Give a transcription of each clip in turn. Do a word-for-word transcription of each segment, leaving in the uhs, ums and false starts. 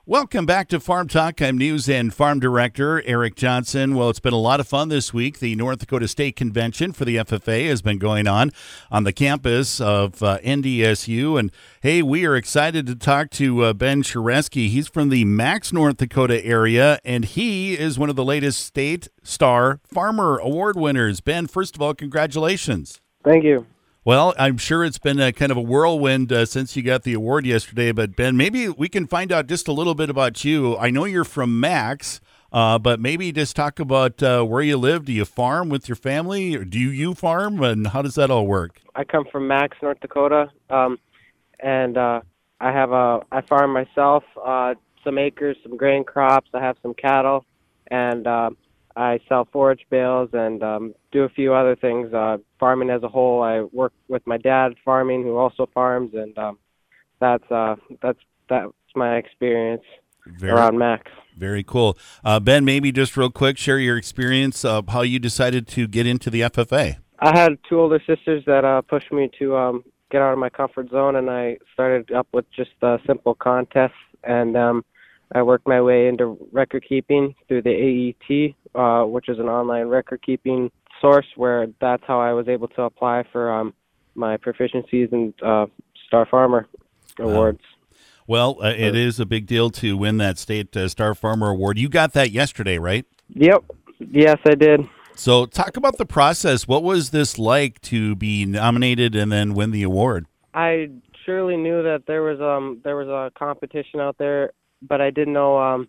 Welcome back to Farm Talk. I'm News and Farm Director Eric Johnson. Well, it's been a lot of fun this week. The North Dakota State Convention for the F F A has been going on on the campus of uh, N D S U. And, hey, we are excited to talk to uh, Ben Chureskey. He's from the Max, North Dakota area, and he is one of the latest State Star Farmer Award winners. Ben, first of all, congratulations. Thank you. Well, I'm sure it's been a kind of a whirlwind uh, since you got the award yesterday, but Ben, maybe we can find out just a little bit about you. I know you're from Max, uh, but maybe just talk about uh, where you live. Do you farm with your family, or do you farm, and how does that all work? I come from Max, North Dakota, um, and uh, I have a I farm myself, uh, some acres, some grain crops. I have some cattle, and uh, I sell forage bales and um, do a few other things. Uh, farming as a whole, I work with my dad farming, who also farms, and um, that's uh, that's that's my experience Very, around Max. Very cool. Uh, Ben, maybe just real quick, share your experience of how you decided to get into the F F A. I had two older sisters that uh, pushed me to um, get out of my comfort zone, and I started up with just uh, simple contests, and um, I worked my way into record keeping through the A E T, uh, which is an online record keeping source, where that's how I was able to apply for um, my proficiencies in uh, Star Farmer awards. Wow. Well, uh, it is a big deal to win that State uh, Star Farmer Award. You got that yesterday, right? Yep. Yes, I did. So talk about the process. What was this like to be nominated and then win the award? I surely knew that there was um there was a competition out there, but I didn't know. Um,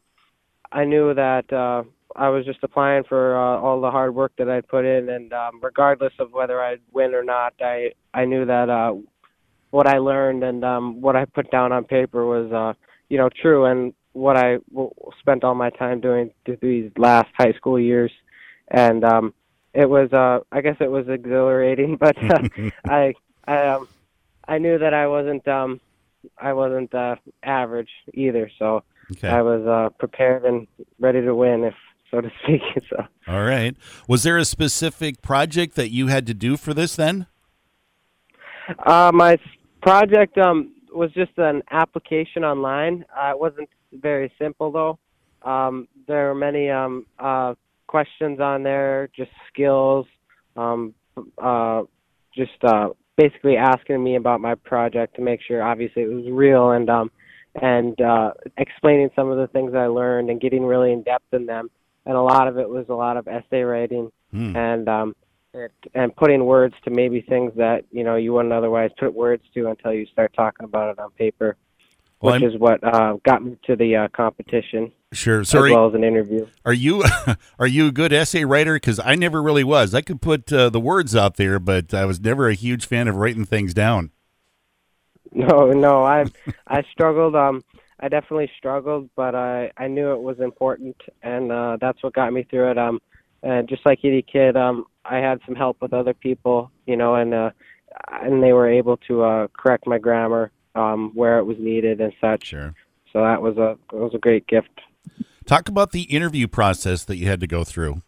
I knew that uh, I was just applying for uh, all the hard work that I'd put in, and um, regardless of whether I'd win or not, I I knew that uh, what I learned and um, what I put down on paper was uh, you know true, and what I w- spent all my time doing through these last high school years, and um, it was uh, I guess it was exhilarating, but uh, I I um, I knew that I wasn't um, I wasn't uh, average either, so. Okay. I was uh, prepared and ready to win, if so to speak. So. All right. Was there a specific project that you had to do for this then? Uh, my project um, was just an application online. Uh, it wasn't very simple, though. Um, there were many um, uh, questions on there, just skills, um, uh, just uh, basically asking me about my project to make sure, obviously, it was real, and um, and uh, explaining some of the things I learned and getting really in depth in them. And a lot of it was a lot of essay writing Hmm. and um, it, and putting words to maybe things that you know you wouldn't otherwise put words to until you start talking about it on paper, Well, which I'm- is what uh, got me to the uh, competition Sure. as Sorry. well as an interview. Are you are you a good essay writer? Because I never really was. I could put uh, the words out there, but I was never a huge fan of writing things down. No, no, I I struggled. Um, I definitely struggled, but I I knew it was important, and uh, that's what got me through it. Um, and just like any kid, um, I had some help with other people, you know, and uh, and they were able to uh, correct my grammar um, where it was needed and such. Sure. So that was a it was a great gift. Talk about the interview process that you had to go through.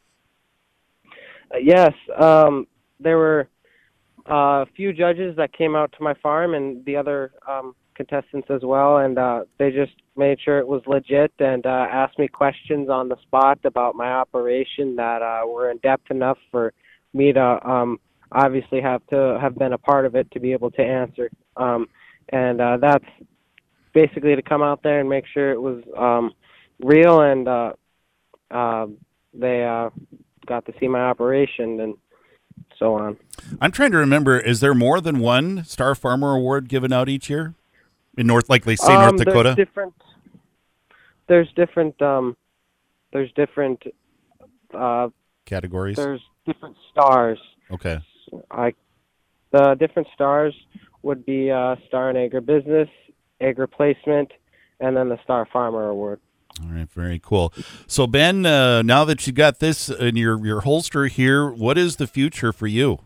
Uh, yes, um, there were uh, a few judges that came out to my farm and the other um, contestants as well, and uh, they just made sure it was legit and uh, asked me questions on the spot about my operation that uh, were in depth enough for me to um, obviously have to have been a part of it to be able to answer. Um, and uh, that's basically to come out there and make sure it was um, real, and uh, uh, they uh, got to see my operation and so on. I'm trying to remember, is there more than one Star Farmer Award given out each year? In North, like they say, Um, North Dakota? There's different. There's different. Um, there's different. Uh, Categories? there's different stars. Okay. I, the different stars would be uh, Star in Agribusiness, Agri Placement, and then the Star Farmer Award. All right, very cool. So, Ben, uh, now that you got this in your, your holster here, what is the future for you?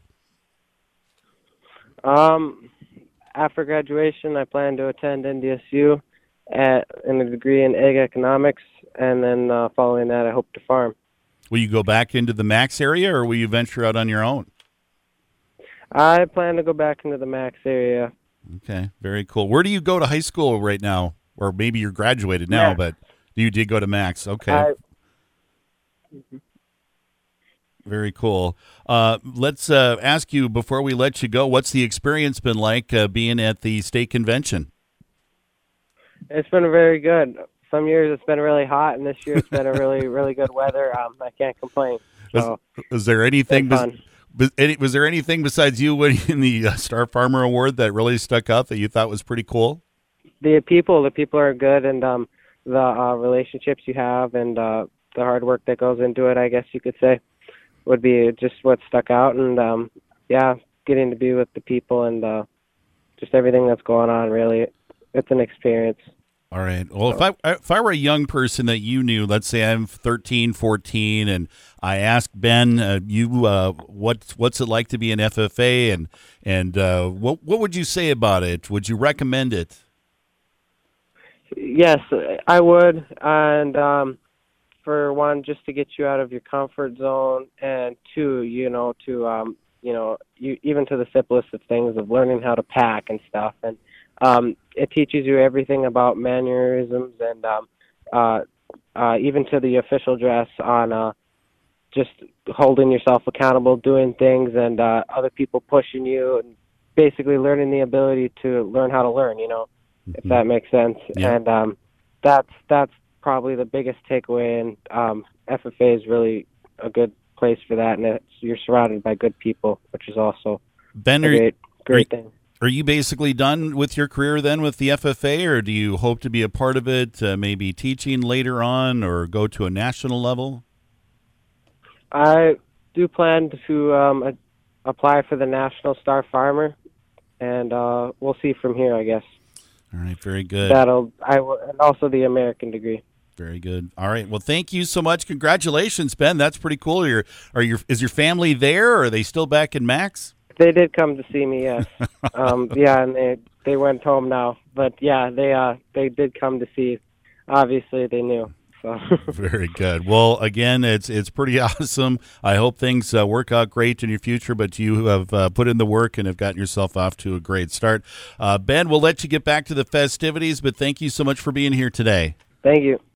Um, after graduation, I plan to attend N D S U at in a degree in ag economics, and then uh, following that, I hope to farm. Will you go back into the Max area, or will you venture out on your own? I plan to go back into the Max area. Okay, very cool. Where do you go to high school right now, or maybe you're graduated now, Yeah. but you did go to Max. Okay. I, Very cool. Uh, let's uh, ask you before we let you go, what's the experience been like uh, being at the state convention? it's been very good. Some years it's been really hot, and this year it's been a really, really good weather. Um, I can't complain. So, Was, was there anything? it's bes- fun. bes- any, was there anything besides you winning the uh, Star Farmer Award that really stuck out that you thought was pretty cool? The people, the people are good, and um, the uh, relationships you have, and uh, the hard work that goes into it, I guess you could say, would be just what stuck out. And um, yeah, getting to be with the people and uh, just everything that's going on. Really, it's an experience. All right. Well, if I if I were a young person that you knew, let's say I'm thirteen, fourteen, and I asked Ben, uh, you, uh, what what's it like to be an F F A, and and uh, what what would you say about it? Would you recommend it? Yes, I would. And um, for one, just to get you out of your comfort zone, and two, you know, to um, you know, you even to the simplest of things of learning how to pack and stuff, and um, it teaches you everything about mannerisms and um, uh, uh, even to the official dress on uh, just holding yourself accountable, doing things, and uh, other people pushing you, and basically learning the ability to learn how to learn. You know, if that makes sense. Yeah. And um, that's that's probably the biggest takeaway. And um, F F A is really a good place for that, and it's, you're surrounded by good people, which is also Ben, a are, great great are, thing. are you basically done with your career then with the F F A, or do you hope to be a part of it, uh, maybe teaching later on, or go to a national level? I do plan to um, a- apply for the National Star Farmer, and uh, we'll see from here, I guess. All right, very good. That'll I will, and also the American degree. Very good. All right. Well, thank you so much. Congratulations, Ben. That's pretty cool. Your are your is your family there, or are they still back in Max? They did come to see me, yes. um, yeah, and they they went home now, but yeah, they uh they did come to see. Obviously, they knew. So. Very good. Well, again, it's it's pretty awesome. I hope things uh, work out great in your future, but you have uh, put in the work and have gotten yourself off to a great start. Uh, Ben, we'll let you get back to the festivities, but thank you so much for being here today. Thank you.